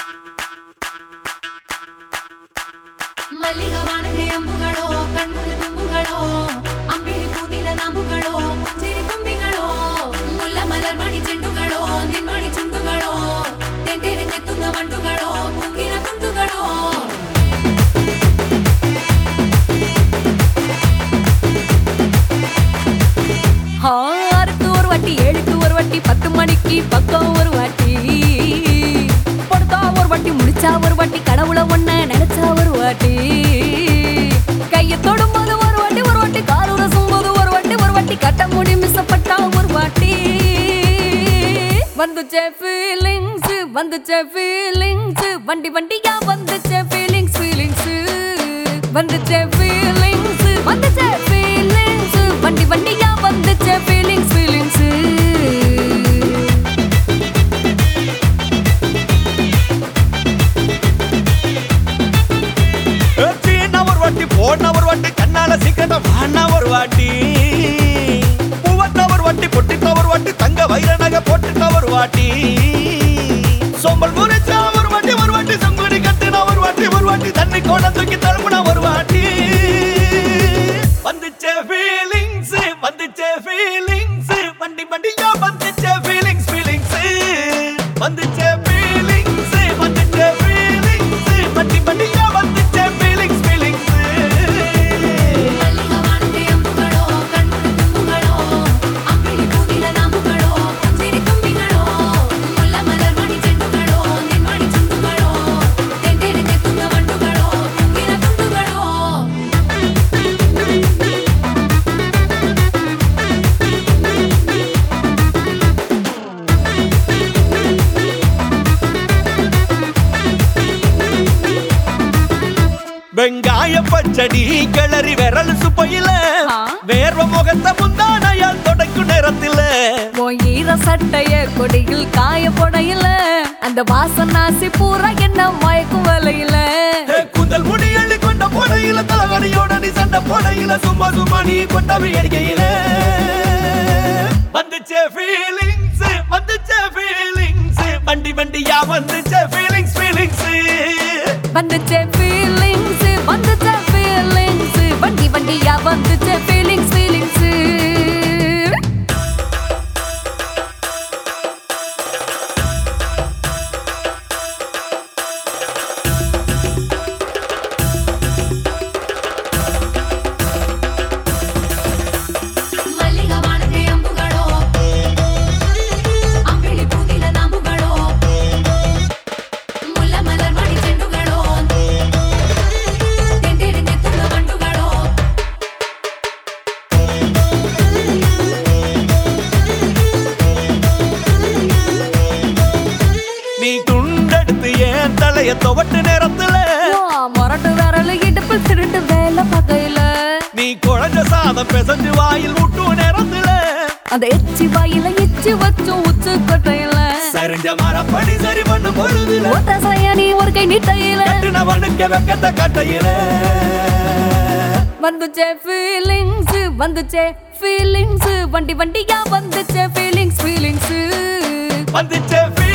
ಮಲ್ಲಿಗವಾಣಕ್ಕೆ ಅಂಬುಗಳೋ ಕಣ್ಮುಲ ತುಂಬುಗಳೋ ಅಂಬಿಳಿ ಕೂದಿಲ ನಾಂಬುಗಳೋ ಚಿರಿ ತುಂಬಿಗಳೋ ಮುಲ್ಲ ಮಲರ್ಮಣಿ ಚೆಂಡುಗಳೋ ನಿನ್ಮಣಿ ಚುಂಡುಗಳೋ ತೆಂಟೆರೆ ತೆತ್ತುದ ಮಂಡುಗಳೋ ಕುಂಗಿನ ತುಂಡುಗಳೋ ஆறுக்கு ஒரு வாட்டி 7க்கு ஒரு வாட்டி 10 மணிக்கு பக்கம் ஒரு வாட்டி படுத்தா ஒரு வாட்டி முடிச்சா ஒரு வாட்டி கடவுள ஒன்ன நினைச்சா ஒரு வாட்டி கைய தொடும்போது ஒரு வாட்டி கால் உரசும் போது ஒரு வாட்டி கட்ட முடி மிஸ்ஸப்பட்டா ஒரு வாட்டி வந்துச்சே ஃபீலிங்ஸ் வண்டி வண்டியா வந்துச்சே ஃபீலிங்ஸ் வந்துச்சே ஃபீலிங்ஸ் வண்டி வண்டியா வந்துச்சே ஃபீலிங்ஸ் ஒரு வாட்டி போன ஒரு வாட்டி கண்ணால சீக்கிரம் வாண்ணா ஒரு வாட்டி பூவத்த ஒரு வாட்டி பொட்டிட்ட ஒரு வாட்டி தங்க வைர நகை போட்டுட்ட ஒரு வாட்டி சோம்பல் முறைச்சா ஒரு வாட்டி சங்குடி கட்டுனா ஒரு வாட்டி தண்ணி கோண தூக்கி தழுமுனா ஒரு வாட்டி வந்துச்சே ஃபீலிங்ஸ் வண்டி வண்டியா வந்துச்சே ஃபீலிங்ஸ் வந்துச்சே ஃபீலிங்ஸ் வண்டி வண்டியா வந்துச்சே ஃபீலிங்ஸ் ಮಲ್ಲಿಗವಾಣಕ್ಕೆ ಅಂಬುಗಳೋ ಕಣ್ಮುಲ ತುಂಬುಗಳೋ ಅಂಬಿಳಿ ಕೂದಿಲ ನಾಂಬುಗಳೋ ಚಿರಿ ತುಂಬಿಗಳೋ ಮುಲ್ಲ ಮಲರ್ಮಣಿ ಚೆಂಡುಗಳೋ ನಿನ್ಮಣಿ ಚುಂಡುಗಳೋ ತೆಂಟೆರೆ ತೆತ್ತುದ ಮಂಡುಗಳೋ ಕುಂಗಿನ ತುಂಡುಗಳೋ வெங்காய பச்சடி கிளறி விரல் சுப்பையில வேர்வ முகத்த முந்தானையால் தொடக்கும் நேரத்தில ஈர சட்டைய கொடியில் காய போடையில அந்த வாசனாசி பூரா என்ன மயக்கும் வலையில கூந்தல் முடி அள்ளி கொண்ட போடையில தலவரியோட நீ சண்டை போடையில சும்மா நீ கொண்டவை எரிக்கையில வந்துச்சே ஃபீலிங்ஸ் வண்டி வண்டியா வந்துச்சே ஃபீலிங்ஸ் வந்துச்சே ஃபீலிங்ஸ் வண்டி வண்டியா வந்துச்சே ஃபீலிங்ஸ் ಮಲ್ಲಿಗವಾಣಕ್ಕೆ ಅಂಬುಗಳೋ ಅಂಬಿಳಿ ಕೂದಿಲ ನಾಂಬುಗಳೋ ಮುಲ್ಲ ಮಲರ್ಮಣಿ ಚೆಂಡುಗಳೋ ತೆಂಟೆರೆ ತೆತ್ತುದ ಮಂಡುಗಳೋ நீ துண்டெடுத்து ஏன் தலைய துவட்டு நேரத்துல மொரட்டு விரல் இடுப்பு திருட்டு வேலை பகையில நீ குழஞ்ச சாதம் பிசைஞ்சு வாயில் விட்டும் நேரத்துல அந்த எச்சி வாயில எச்சி வச்சும் உச்சு கொட்டையில சரிஞ்ச மரப்படி சரி பண்ணு பொழுதுல ஓட்ட சயனி ஒரு கை நீட்டையில கட்டுனவனுக்கு வெக்கத்த கட்டையில வந்துச்சே ஃபீலிங்ஸ் வண்டி வண்டியா வந்துச்சே ஃபீலிங்ஸ் வந்துச்சே